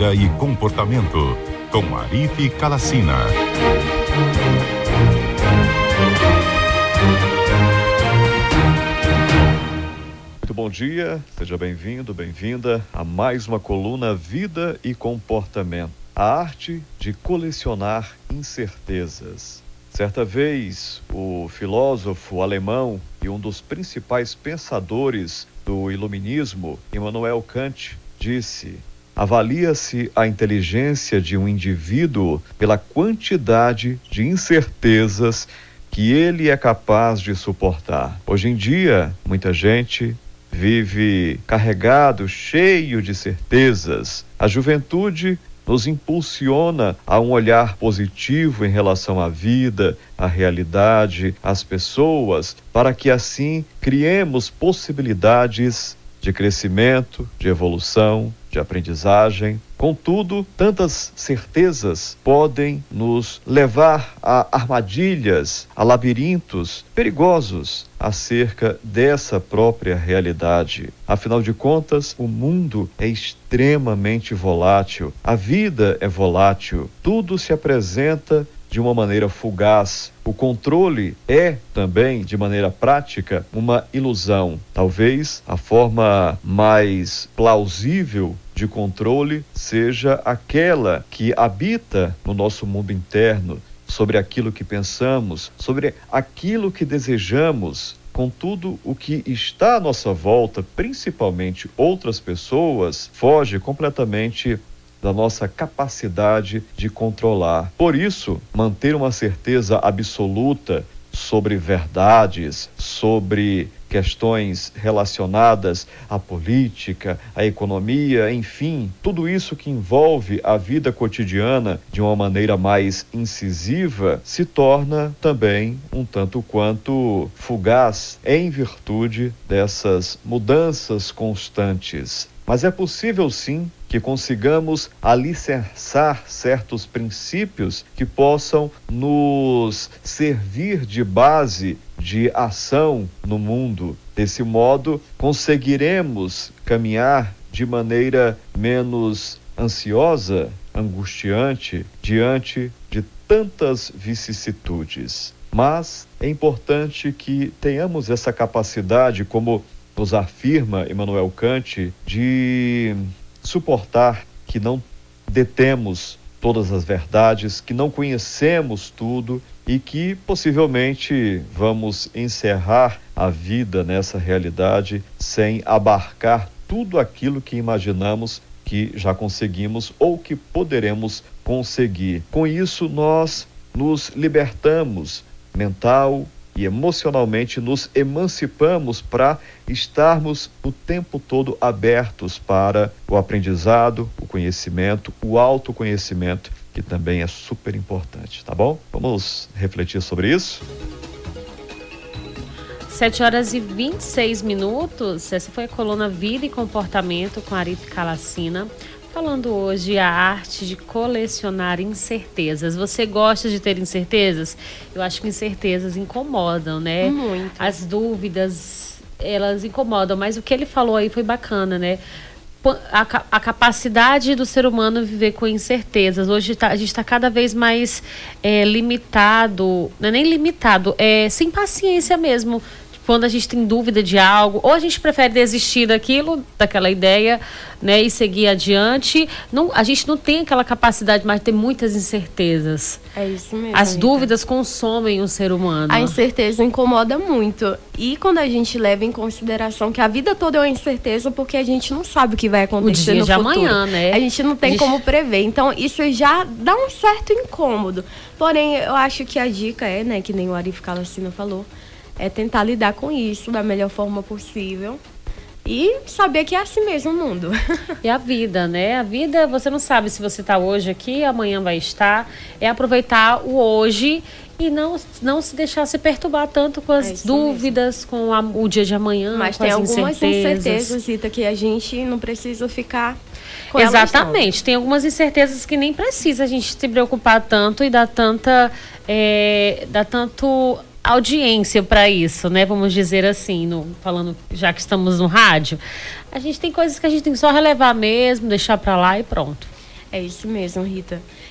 Vida e Comportamento, com Arife Kalacina. Muito bom dia, seja bem-vindo, bem-vinda a mais uma coluna Vida e Comportamento, a arte de colecionar incertezas. Certa vez, o filósofo alemão e um dos principais pensadores do iluminismo, Immanuel Kant, disse: avalia-se a inteligência de um indivíduo pela quantidade de incertezas que ele é capaz de suportar. Hoje em dia, muita gente vive carregado, cheio de certezas. A juventude nos impulsiona a um olhar positivo em relação à vida, à realidade, às pessoas, para que assim criemos possibilidades de crescimento, de evolução, de aprendizagem. Contudo, tantas certezas podem nos levar a armadilhas, a labirintos perigosos acerca dessa própria realidade. Afinal de contas, o mundo é extremamente volátil, a vida é volátil, tudo se apresenta de uma maneira fugaz. O controle é também, de maneira prática, uma ilusão. Talvez a forma mais plausível de controle seja aquela que habita no nosso mundo interno, sobre aquilo que pensamos, sobre aquilo que desejamos. Contudo, o que está à nossa volta, principalmente outras pessoas, foge completamente da nossa capacidade de controlar. Por isso, manter uma certeza absoluta sobre verdades, sobre questões relacionadas à política, à economia, enfim, tudo isso que envolve a vida cotidiana de uma maneira mais incisiva, se torna também um tanto quanto fugaz em virtude dessas mudanças constantes. Mas é possível sim que consigamos alicerçar certos princípios que possam nos servir de base de ação no mundo. Desse modo, conseguiremos caminhar de maneira menos ansiosa, angustiante, diante de tantas vicissitudes. Mas é importante que tenhamos essa capacidade, como nos afirma Immanuel Kant, de suportar que não detemos todas as verdades, que não conhecemos tudo e que possivelmente vamos encerrar a vida nessa realidade sem abarcar tudo aquilo que imaginamos que já conseguimos ou que poderemos conseguir. Com isso, nós nos libertamos mental e emocionalmente, nos emancipamos para estarmos o tempo todo abertos para o aprendizado, o conhecimento, o autoconhecimento, que também é super importante, tá bom? Vamos refletir sobre isso? 7h26. Essa foi a coluna Vida e Comportamento com Arife Kalacina, falando hoje a arte de colecionar incertezas. Você gosta de ter incertezas? Eu acho que incertezas incomodam, né? Muito. As dúvidas, elas incomodam, mas o que ele falou aí foi bacana, né? A capacidade do ser humano viver com incertezas. Hoje a gente está cada vez mais limitado, não é nem limitado, sem paciência mesmo. Quando a gente tem dúvida de algo, ou a gente prefere desistir daquela ideia, né, e seguir adiante. Não, a gente não tem aquela capacidade mais de ter muitas incertezas. É isso mesmo. As dúvidas consomem o ser humano. A incerteza incomoda muito. E quando a gente leva em consideração que a vida toda é uma incerteza, porque a gente não sabe o que vai acontecer no futuro. Amanhã, né? A gente não tem como prever. Então, isso já dá um certo incômodo. Porém, eu acho que a dica é, né, que nem o Arife Kalacina falou, é tentar lidar com isso da melhor forma possível e saber que é assim mesmo o mundo. E a vida, né? A vida, você não sabe se você está hoje aqui, amanhã vai estar. É aproveitar o hoje e não se deixar se perturbar tanto com as dúvidas, com o dia de amanhã. Mas com tem as algumas incertezas, Rita, que a gente não precisa ficar com Exatamente. Tem algumas incertezas que nem precisa a gente se preocupar tanto e dar tanto audiência para isso, né? Vamos dizer assim, falando, já que estamos no rádio, a gente tem coisas que a gente tem que só relevar mesmo, deixar para lá e pronto. É isso mesmo, Rita.